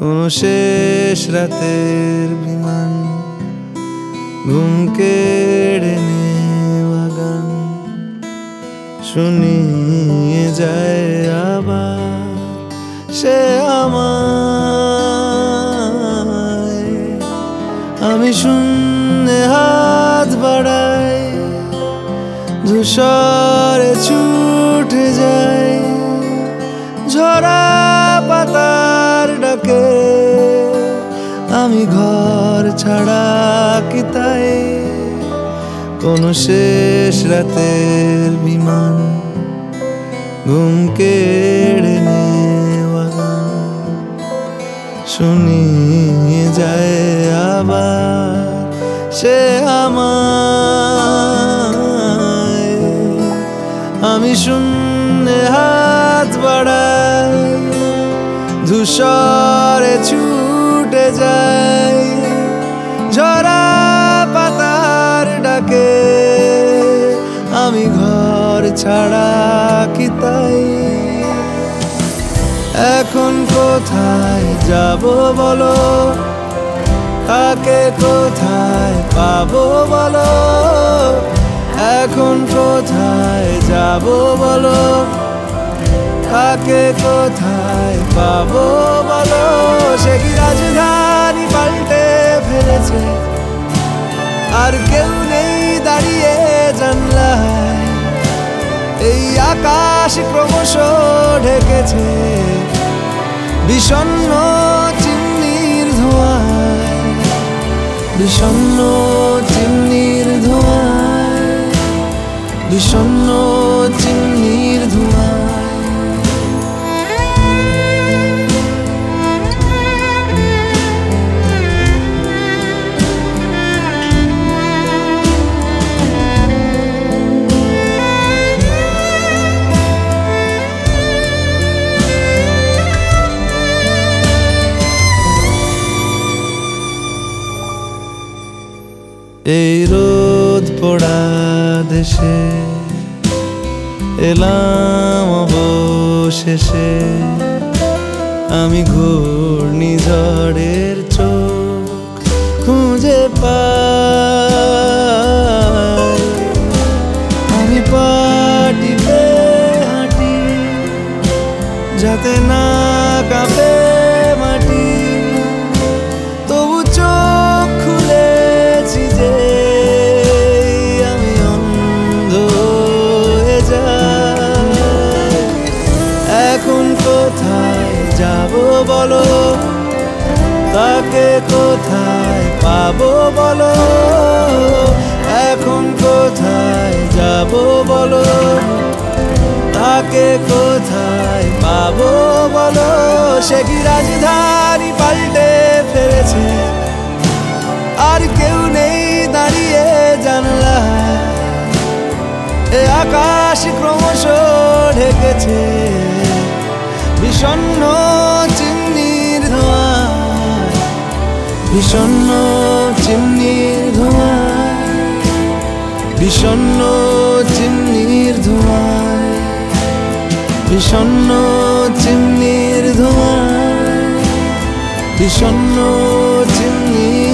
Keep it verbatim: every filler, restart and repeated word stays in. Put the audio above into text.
কোন শেষ রাতের বিমান ঘুম কেড়ে নেওয়া গান শুনিয়ে যায় আবার সে আমায়। আমি শূন্যে হাত বাড়াই, ধূসরে ছুটে যাই ঝরা পাতার ডাকে। আমি ঘর ছাড়া কি তাই কোন শেষ রাতের বিমান ঘুম কেড়ে নেওয়া গান শুনিয়ে যায় আবার সে আমায়। আমি শূন্যে হাত বাড়াই, ধূসরে ছুটে যাই ঝরা পাতার ডাকে। আমি ঘর ছাড়া কি তাই এখন কোথায় যাব বলো, কাকে কোথায় পাবো বলো। এখন কোথায় যাব বলো, কাকে কোথায় পাবো বলো। সে কি রাজধানী পাল্টে ফেলেছে, আর কেউ নেই দাঁড়িয়ে জানলায়। এই আকাশ ক্রমশ ঢেকেছে বিষণ্ণ চিমনির ধোঁয়ায়, বিষণ্ণ চিমনির ধোঁয়ায়, বিষণ্ণ চিমনির ধোঁয়ায়। এই রোদ পোড়া দেশে এলাম অবশেষে। আমি ঘূর্ণিঝড়ের চোখ খুঁজে পাই। আমি পা টিপে হাঁটি যাতে না কাঁপে মাটি, তবু চোখ খুলেছি যে আমি অন্ধ হয়ে যাই। এখন কোথায় যাব বলো, কাকে কোথায় পাবো বলো। এখন কোথায় যাব বলো, কাকে কোথায় পাবো বলো। সে কি রাজধানী পাল্টে ফেলেছে, আর কেউ নেই দাঁড়িয়ে জানলায়। এ আকাশ ক্রমশ ঢেকেছে বিষণ্ণ চিমনির ধোঁয়ায়, বিষণ্ণ চিমনির ধোঁয়ায়, বিষণ্ণ চিমনির ধোঁয়ায়, বিষণ্ণ চিমনির ধোঁয়ায়, বিষণ্ণ চিমনির